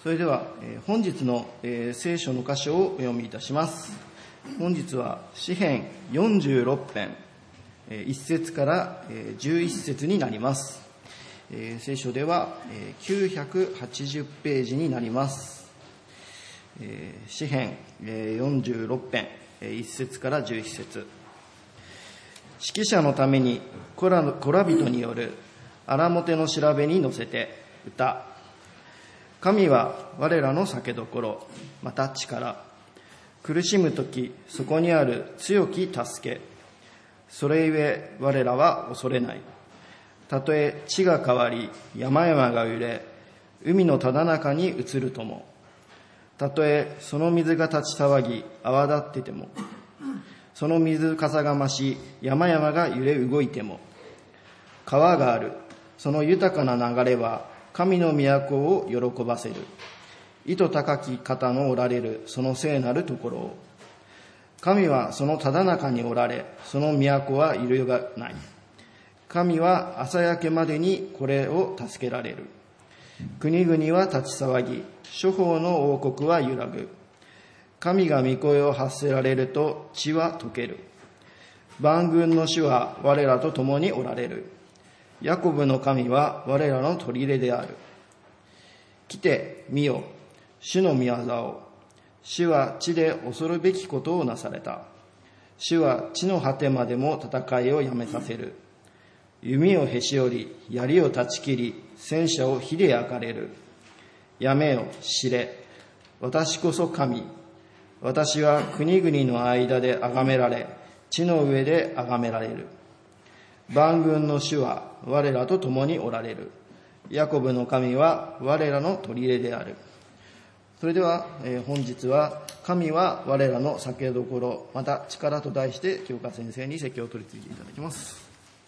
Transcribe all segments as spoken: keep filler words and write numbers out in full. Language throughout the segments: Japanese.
それでは、えー、本日の、えー、聖書の箇所をお読みいたします。本日は詩編よんじゅうろっぺん、えー、いち節から、えー、じゅういち節になります。えー、聖書では、えー、きゅうひゃくはちじゅうページになります。えー、詩編、えー、よんじゅうろっぺん、えー、いち節からじゅういち節。指揮者のためにコラ、コラ人による荒表の調べに乗せて歌。神は我らの酒どころ、また力。苦しむとき、そこにある強き助け。それゆえ我らは恐れない。たとえ地が変わり、山々が揺れ、海のただ中に移るとも。たとえその水が立ち騒ぎ、泡立ってても。その水かさが増し、山々が揺れ動いても。川がある。その豊かな流れは、神の都を喜ばせる。意図高き方のおられるその聖なるところを。神はそのただ中におられ、その都は揺るがない。神は朝焼けまでにこれを助けられる。国々は立ち騒ぎ、諸法の王国は揺らぐ。神が御声を発せられると地は溶ける。万軍の主は我らと共におられる。ヤコブの神は我らの砦である。来て見よ、主の御業を。主は地で恐るべきことをなされた。主は地の果てまでも戦いをやめさせる。弓をへし折り、槍を断ち切り、戦車を火で焼かれる。やめよ、知れ。私こそ神。私は国々の間で崇められ、地の上で崇められる。万軍の主は我らと共におられる。ヤコブの神は我らの砦である。それでは、えー、本日は神は我らの酒どころ、また力と題して清川先生に説教を取り次いでいただきます。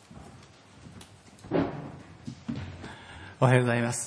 おはようございます。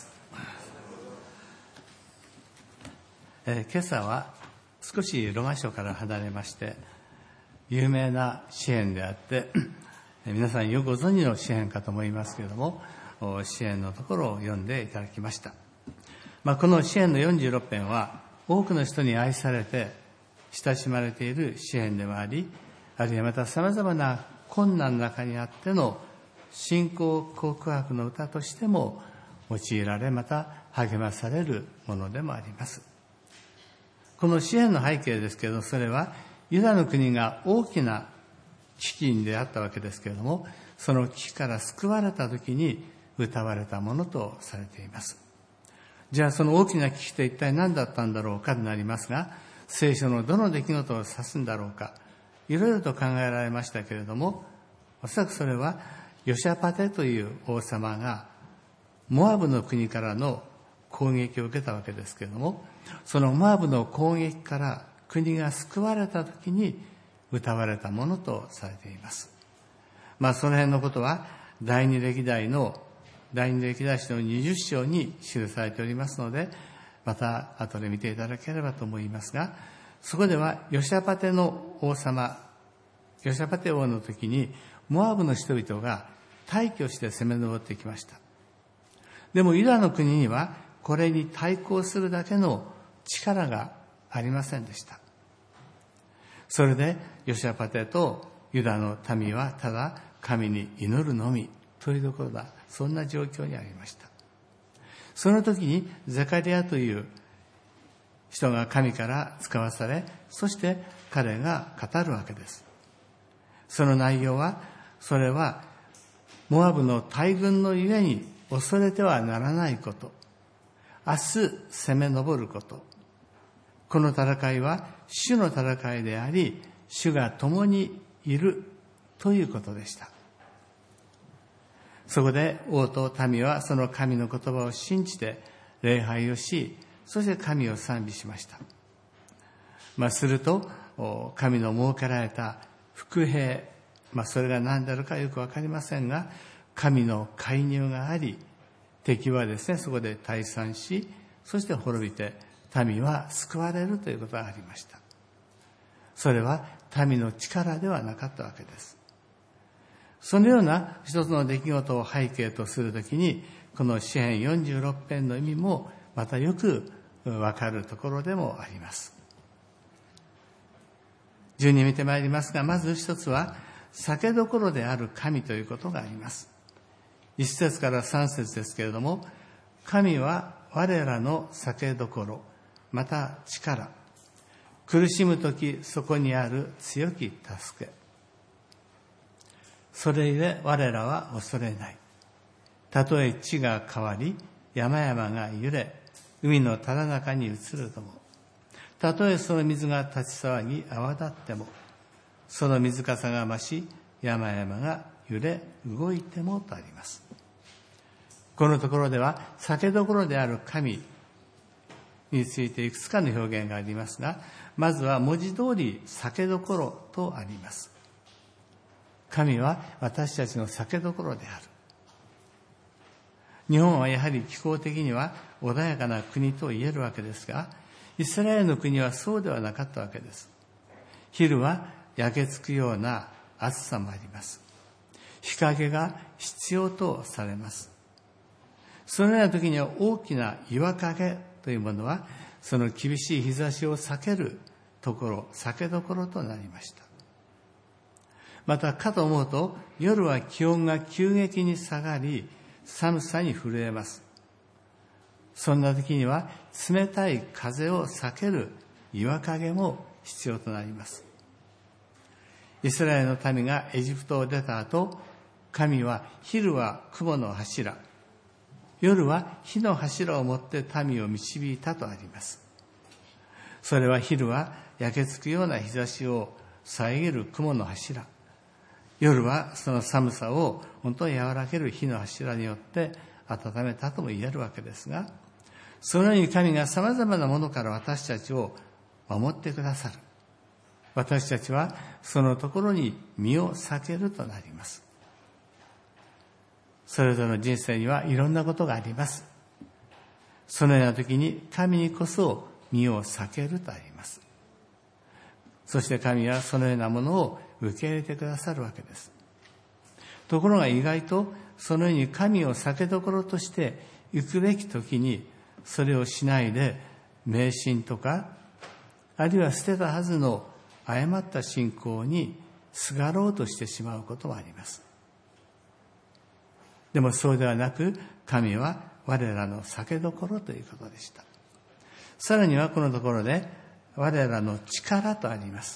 えー、今朝は少しロマ書から離れまして有名な詩編であって皆さんよくご存知の詩編かと思いますけれども、詩編のところを読んでいただきました。まあ、この詩編のよんじゅうろっぺんは多くの人に愛されて親しまれている詩編でもあり、あるいはまた様々な困難の中にあっての信仰告白の歌としても用いられ、また励まされるものでもあります。この詩編の背景ですけれど、それはユダの国が大きな危機に出会ったわけですけれども、その危機から救われた時に歌われたものとされています。じゃあその大きな危機って一体何だったんだろうかとなりますが、聖書のどの出来事を指すんだろうか、いろいろと考えられましたけれども、おそらくそれはヨシャパテという王様がモアブの国からの攻撃を受けたわけですけれども、そのモアブの攻撃から国が救われた時に歌われたものとされています。まあその辺のことは第二歴代の第二歴代史のにじゅっ章に記されておりますので、また後で見ていただければと思いますが、そこではヨシャパテの王様、ヨシャパテ王の時にモアブの人々が大挙して攻め上ってきました。でもユダの国にはこれに対抗するだけの力がありませんでした。それでヨシャパテとユダの民はただ神に祈るのみというところだ、そんな状況にありました。その時にゼカリアという人が神から使わされ、そして彼が語るわけです。その内容は、それはモアブの大軍のゆえに恐れてはならないこと、明日攻め上ること、この戦いは主の戦いであり、主が共にいるということでした。そこで王と民はその神の言葉を信じて礼拝をし、そして神を賛美しました。まあ、すると神の設けられた伏兵、まあ、それが何であるかよくわかりませんが、神の介入があり、敵はですねそこで退散し、そして滅びて民は救われるということがありました。それは民の力ではなかったわけです。そのような一つの出来事を背景とするときに、この詩編よんじゅうろっぺんの意味もまたよくわかるところでもあります。順に見てまいりますが、まず一つは酒どころである神ということがあります。一節から三節ですけれども、神は我らの酒どころ、また力、苦しむときそこにある強き助け。それゆえ我らは恐れない。たとえ地が変わり、山々が揺れ、海のただ中に移るとも。たとえその水が立ち騒ぎ泡立っても、その水かさが増し、山々が揺れ動いてもとあります。このところでは酒どころである神についていくつかの表現がありますが、まずは文字通り酒どころとあります。神は私たちの酒どころである。日本はやはり気候的には穏やかな国と言えるわけですが、イスラエルの国はそうではなかったわけです。昼は焼けつくような暑さもあります。日陰が必要とされます。そのような時には大きな岩陰というものは、その厳しい日差しを避けるところ、酒どころとなりました。またかと思うと、夜は気温が急激に下がり、寒さに震えます。そんな時には冷たい風を避ける岩陰も必要となります。イスラエルの民がエジプトを出た後、神は昼は雲の柱、夜は火の柱を持って民を導いたとあります。それは昼は焼けつくような日差しを遮る雲の柱、夜はその寒さを本当に和らげる火の柱によって温めたとも言えるわけですが、そのように神が様々なものから私たちを守ってくださる。私たちはそのところに身を避けるとなります。それぞれの人生にはいろんなことがあります。そのような時に神にこそ身を避けるとあります。そして神はそのようなものを受け入れてくださるわけです。ところが意外とそのように神を避けどころとして行くべき時にそれをしないで迷信とか、あるいは捨てたはずの誤った信仰にすがろうとしてしまうこともあります。でもそうではなく、神は我らの酒どころということでした。さらにはこのところで我らの力とあります。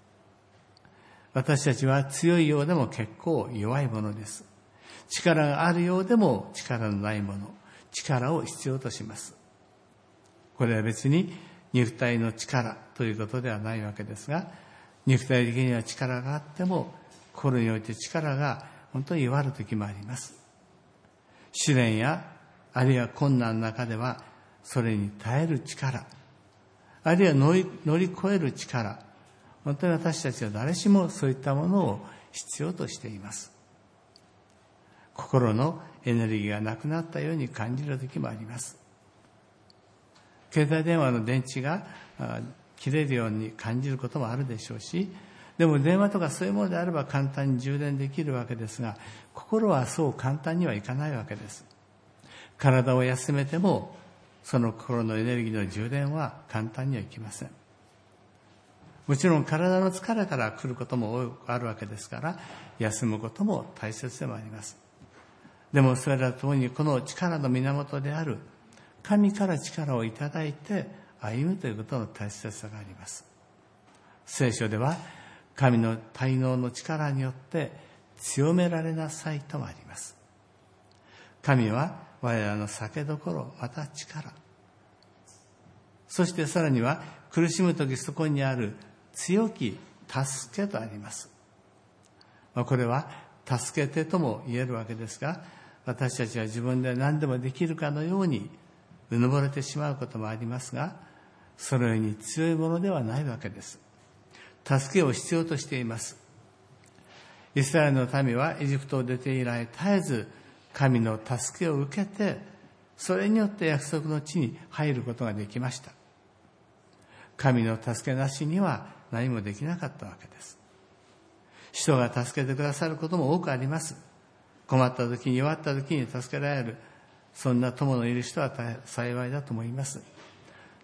私たちは強いようでも結構弱いものです。力があるようでも力のないもの、力を必要とします。これは別に肉体の力ということではないわけですが、肉体的には力があっても心において力が本当に弱る時もあります。試練やあるいは困難の中ではそれに耐える力、あるいは乗り、乗り越える力、本当に私たちは誰しもそういったものを必要としています。心のエネルギーがなくなったように感じる時もあります。携帯電話の電池が切れるように感じることもあるでしょうし、でも電話とかそういうものであれば簡単に充電できるわけですが、心はそう簡単にはいかないわけです。体を休めてもその心のエネルギーの充電は簡単にはいきません。もちろん体の疲れから来ることも多くあるわけですから、休むことも大切でもあります。でもそれらともにこの力の源である神から力をいただいて歩むということの大切さがあります。聖書では神の大能の力によって強められなさいともあります。神は我らの酒どころ、また力。そしてさらには苦しむときそこにある強き助けとあります。これは助けてとも言えるわけですが、私たちは自分で何でもできるかのようにうぬぼれてしまうこともありますが、そのように強いものではないわけです。助けを必要としています。イスラエルの民はエジプトを出て以来絶えず神の助けを受けて、それによって約束の地に入ることができました。神の助けなしには何もできなかったわけです。人が助けてくださることも多くあります。困った時に、弱った時に助けられる、そんな友のいる人は幸いだと思います。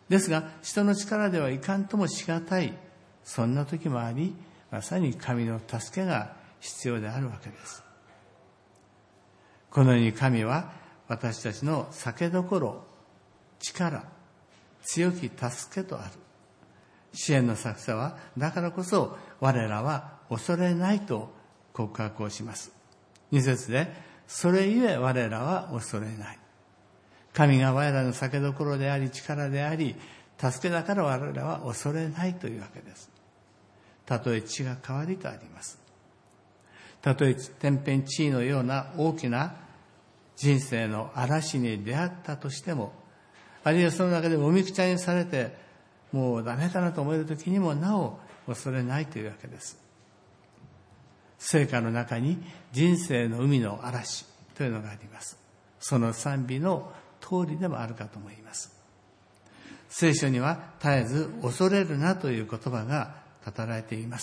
ですが、人の力ではいかんともしがたい、そんな時もあり、まさに神の助けが必要であるわけです。このように神は私たちの酒どころ、力、強き助けとある。支援の作者は、だからこそ我らは恐れないと告白をします。に節で、それゆえ我らは恐れない。神が我らの酒どころであり、力であり、助けだから我らは恐れないというわけです。たとえ地が変わりとあります。たとえ天変地異のような大きな人生の嵐に出会ったとしても、あるいはその中でもみくちゃにされて、もうダメかなと思える時にもなお恐れないというわけです。聖歌の中に人生の海の嵐というのがあります。その賛美の通りでもあるかと思います。聖書には絶えず恐れるなという言葉が語られています。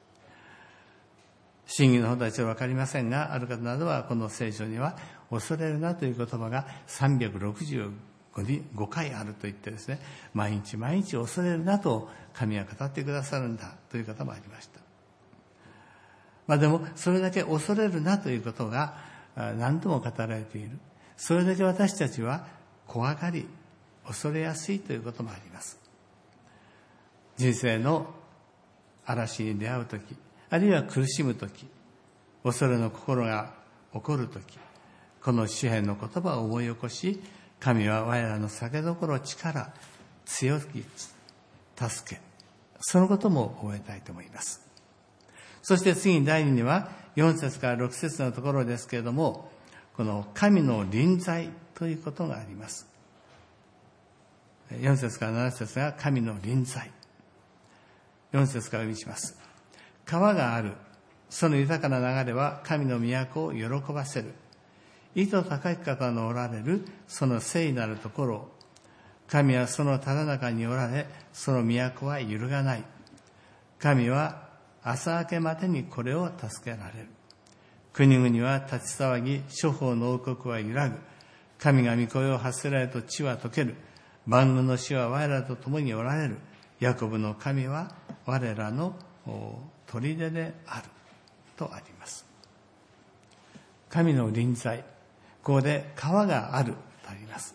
真偽の方たちは分かりませんが、ある方などはこの聖書には恐れるなという言葉がさんびゃくろくじゅうごかいあると言ってですね、毎日毎日恐れるなと神は語ってくださるんだという方もありました。まあでもそれだけ恐れるなということが何度も語られている。それだけ私たちは怖がり、恐れやすいということもあります。人生の嵐に出会うとき、あるいは苦しむとき、恐れの心が起こるとき、この詩篇の言葉を思い起こし、神は我らの酒どころ、力、強き助け、そのことも覚えたいと思います。そして次に第二にはよん節からろく節のところですけれども、この神の臨在ということがあります。よん節からなな節が神の臨在。よん節から読みします。川がある。その豊かな流れは神の都を喜ばせる。意図高き方のおられるその聖なるところ。神はそのただ中におられ、その都は揺るがない。神は朝明けまでにこれを助けられる。国々は立ち騒ぎ、諸法の王国は揺らぐ。神が御声を発せられると地は溶ける。万軍の主は我らと共におられる。ヤコブの神は我らの砦であるとあります。神の臨在、ここで川があるとあります。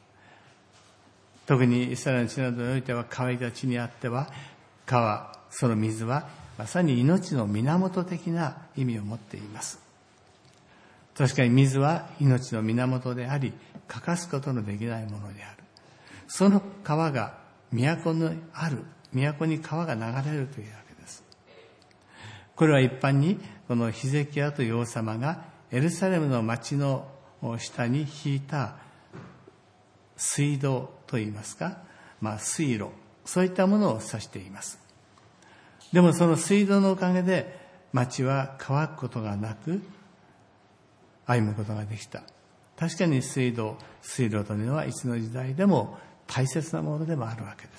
特にイスラエルの地などにおいては乾いた地にあっては、川、その水はまさに命の源的な意味を持っています。確かに水は命の源であり、欠かすことのできないものである。その川が都にある、都に川が流れるというわけです。これは一般にこのヒゼキヤという王様がエルサレムの町の下に引いた水道といいますか、まあ水路、そういったものを指しています。でもその水道のおかげで町は乾くことがなく歩むことができた。確かに水道、水路というのはいつの時代でも大切なものでもあるわけです。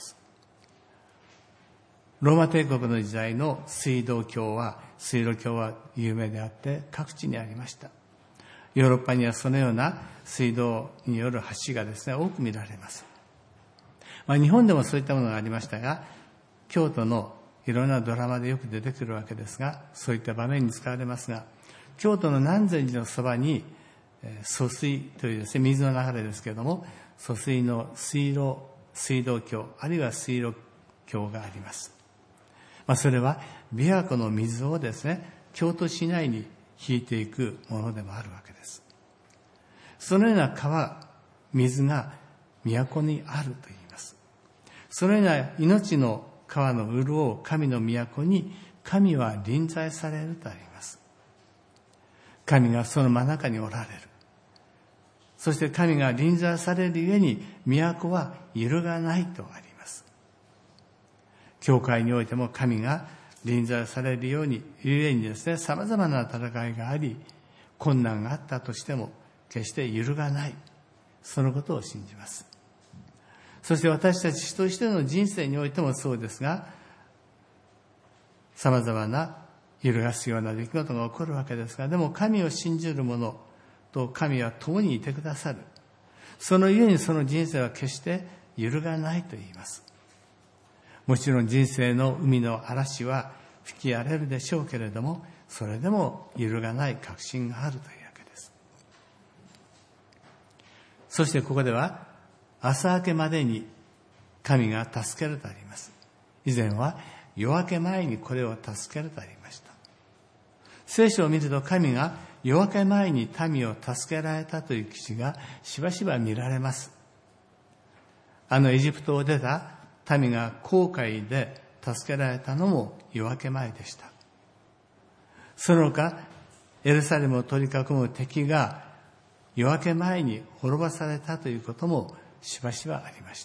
ローマ帝国の時代の水道橋は、水路橋は有名であって各地にありました。ヨーロッパにはそのような水道による橋がですね、多く見られます。まあ、日本でもそういったものがありましたが、京都のいろんなドラマでよく出てくるわけですが、そういった場面に使われますが、京都の南禅寺のそばに、えー、疎水というですね、水の流れですけれども、疎水の水路、水道橋、あるいは水路橋があります。まあ、それは琵琶湖の水をですね、京都市内に引いていくものでもあるわけです。そのような川、水が都にあると言います。そのような命の川の潤う神の都に神は臨在されるとあります。神がその真中におられる。そして神が臨在されるゆえに都は揺るがないとあります。教会においても神が臨在されるようにゆえにですね、様々な戦いがあり、困難があったとしても決して揺るがない。そのことを信じます。そして私たち人としての人生においてもそうですが、様々な揺るがすような出来事が起こるわけですが、でも神を信じる者と神は共にいてくださる。そのゆえにその人生は決して揺るがないと言います。もちろん人生の海の嵐は吹き荒れるでしょうけれども、それでも揺るがない確信があるというわけです。そしてここでは、朝明けまでに神が助けるとあります。以前は夜明け前にこれを助けるとありました。聖書を見ると、神が夜明け前に民を助けられたという記事がしばしば見られます。あのエジプトを出た民が紅海で助けられたのも夜明け前でした。その他、エルサレムを取り囲む敵が夜明け前に滅ぼされたということもしばしばありました。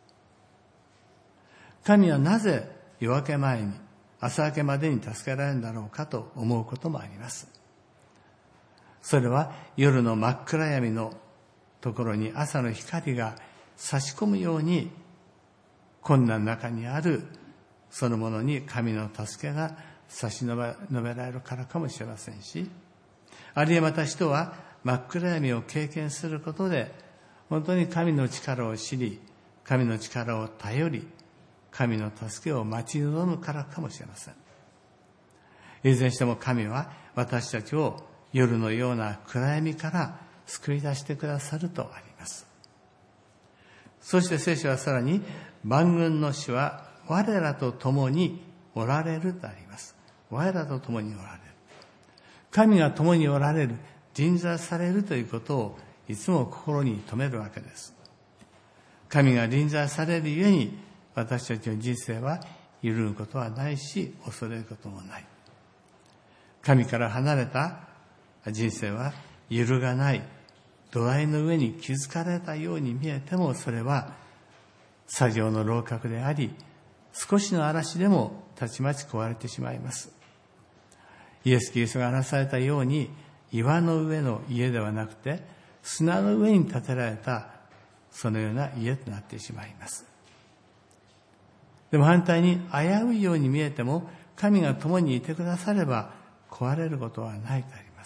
神はなぜ夜明け前に、朝明けまでに助けられるんだろうかと思うこともあります。それは夜の真っ暗闇のところに朝の光が差し込むように、困難の中にあるそのものに神の助けが差し伸べ、伸べられるからかもしれませんし、あるいはまた人は真っ暗闇を経験することで、本当に神の力を知り、神の力を頼り、神の助けを待ち望むからかもしれません。いずれにしても神は私たちを夜のような暗闇から救い出してくださるとあります。そして聖書はさらに、万軍の主は我らと共におられるとあります。我らと共におられる。神が共におられる、臨在されるということをいつも心に留めるわけです。神が臨在されるゆえに、私たちの人生は揺るぐことはないし、恐れることもない。神から離れた人生は揺るがない。土台の上に築かれたように見えても、それは砂上の楼閣であり、少しの嵐でもたちまち壊れてしまいます。イエス・キリストが話されたように、岩の上の家ではなくて、砂の上に建てられたそのような家となってしまいます。でも反対に、危ういように見えても、神が共にいてくだされば壊れることはないとあります。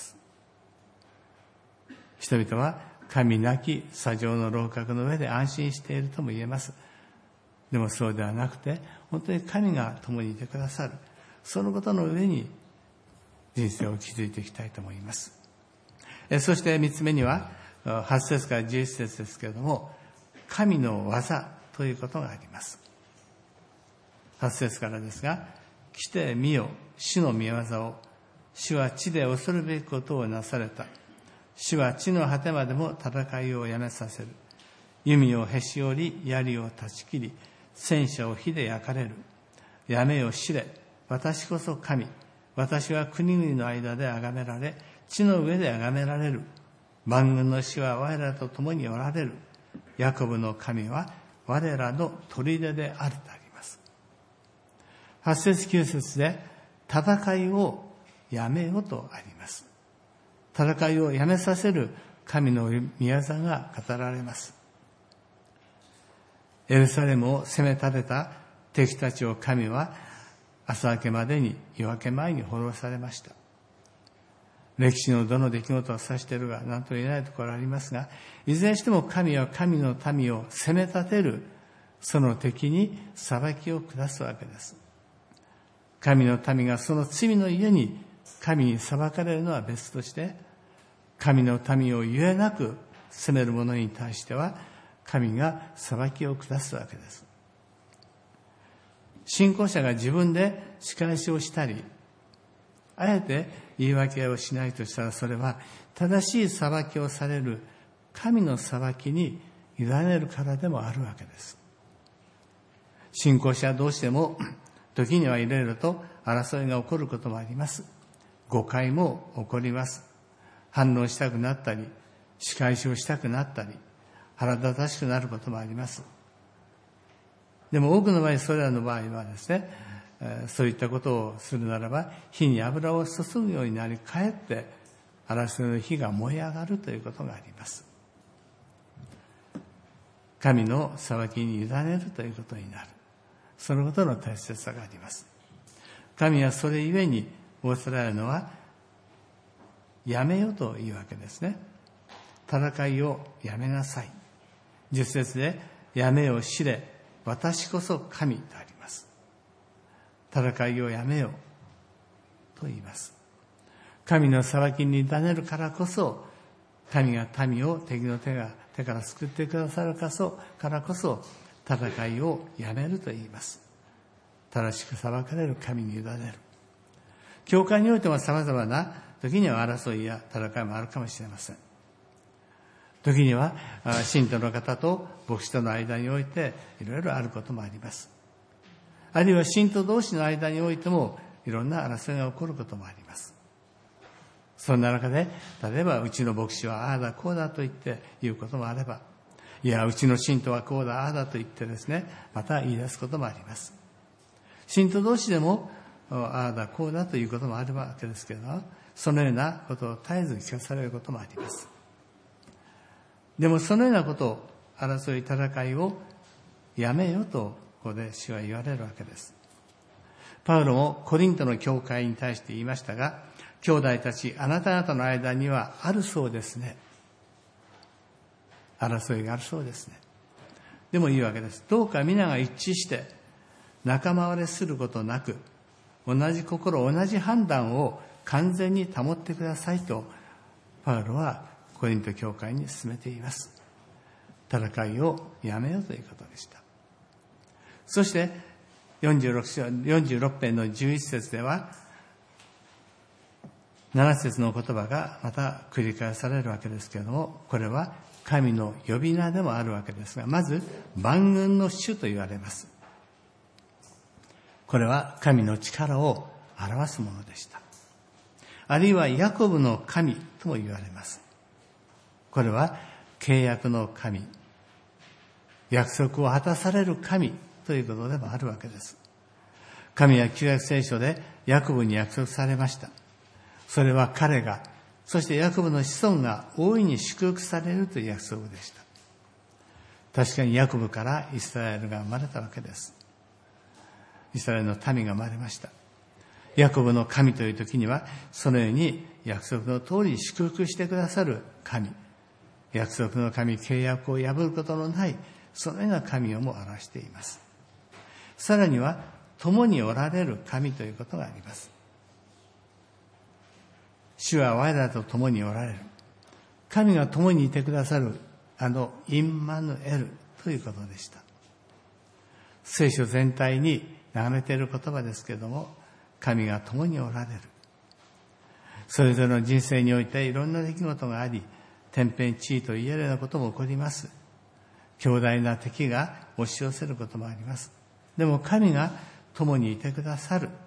人々は神なき砂上の楼閣の上で安心しているとも言えます。でもそうではなくて、本当に神が共にいてくださる。そのことの上に人生を築いていきたいと思います。えそして三つ目には、はち節からじゅういち節ですけれども、神の技ということがあります。はち節からですが、来て見よ、主の御業を。主は地で恐るべきことをなされた。主は地の果てまでも戦いをやめさせる。弓をへし折り、槍を断ち切り、戦車を火で焼かれる。やめよ知れ、私こそ神。私は国々の間で崇められ、地の上で崇められる。万軍の主は我らと共におられる。ヤコブの神は我らの砦であるとあります。はち節きゅう節で、戦いをやめよとあります。戦いをやめさせる神の御業が語られます。エルサレムを攻め立てた敵たちを神は朝明けまでに夜明け前に滅ぼされました。歴史のどの出来事を指しているが何とも言えないところがありますが、いずれにしても神は神の民を攻め立てるその敵に裁きを下すわけです。神の民がその罪のゆえに神に裁かれるのは別として、神の民をゆえなく責める者に対しては神が裁きを下すわけです。信仰者が自分で仕返しをしたり、あえて言い訳をしないとしたら、それは正しい裁きをされる神の裁きに委ねるからでもあるわけです。信仰者同士でも時にはいろいろと争いが起こることもあります。誤解も起こります。反応したくなったり、仕返しをしたくなったり、腹立たしくなることもあります。でも多くの場合、それらの場合はですね、そういったことをするならば、火に油を注ぐようになり、かえって争いの火が燃え上がるということがあります。神の裁きに委ねるということになる。そのことの大切さがあります。神はそれゆえに仰せられるのは、やめよというわけですね。戦いをやめなさい。じゅっ節で、 やめよ知れ、私こそ神とあります。戦いをやめよと言います。神の裁きに委ねるからこそ、神が民を敵の手が手から救ってくださるからこそ、戦いをやめると言います。正しく裁かれる神に委ねる。教会においても様々な時には争いや戦いもあるかもしれません。時には信徒の方と牧師との間においていろいろあることもあります。あるいは信徒同士の間においてもいろんな争いが起こることもあります。そんな中で、例えばうちの牧師はああだこうだと言って言うこともあれば、いやうちの信徒はこうだああだと言ってですね、また言い出すこともあります。信徒同士でもああだこうだということもあるわけですけれど、そのようなことを絶えず聞かされることもあります。でもそのようなことを、争い戦いをやめよとここで主は言われるわけです。パウロもコリントの教会に対して言いましたが、兄弟たち、あなた方の間にはあるそうですね。争いがあるそうですね。でもいいわけです。どうか皆が一致して仲間割れすることなく、同じ心、同じ判断を完全に保ってくださいと、パウロはコリント教会に進めています。戦いをやめようということでした。そしてよんじゅうろく章、よんじゅうろく編のじゅういち節では、なな節の言葉がまた繰り返されるわけですけれども、これは神の呼び名でもあるわけですが、まず万軍の主と言われます。これは神の力を表すものでした。あるいはヤコブの神とも言われます。これは契約の神、約束を果たされる神ということでもあるわけです。神は旧約聖書でヤコブに約束されました。それは彼が、そしてヤコブの子孫が大いに祝福されるという約束でした。確かにヤコブからイスラエルが生まれたわけです。イスラエルの民が生まれました。ヤコブの神という時には、そのように約束の通り祝福してくださる神、約束の神、契約を破ることのない、そのような神をも表しています。さらには、共におられる神ということがあります。主は我らと共におられる。神が共にいてくださる、あのインマヌエルということでした。聖書全体に流れている言葉ですけれども、神が共におられる。それぞれの人生においていろんな出来事があり、天変地異と言えるようなことも起こります。強大な敵が押し寄せることもあります。でも神が共にいてくださる。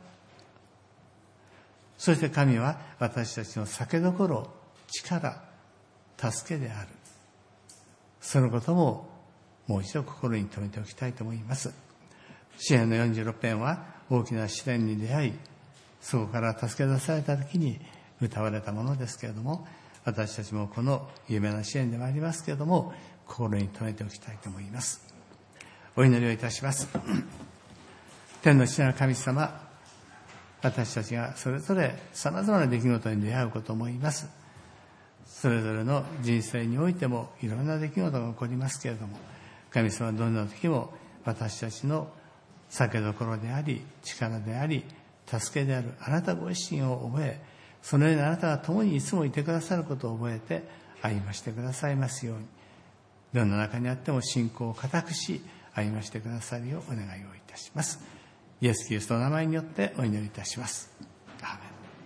そして神は私たちの酒どころ、力、助けである。そのことももう一度心に留めておきたいと思います。詩編のよんじゅうろく編は大きな試練に出会い、そこから助け出された時に歌われたものですけれども、私たちもこの有名な詩編でもありますけれども、心に留めておきたいと思います。お祈りをいたします。天の父なる神様、私たちがそれぞれ様々な出来事に出会うことを思います。それぞれの人生においてもいろんな出来事が起こりますけれども、神様はどんな時も私たちの酒どころであり、力であり、助けであるあなたご自身を覚え、そのようにあなたが共にいつもいてくださることを覚えて歩ましてくださいますように、どんな中にあっても信仰を固くし歩ましてくださるようお願いをいたします。イエス・キリストの名前によってお祈りいたします。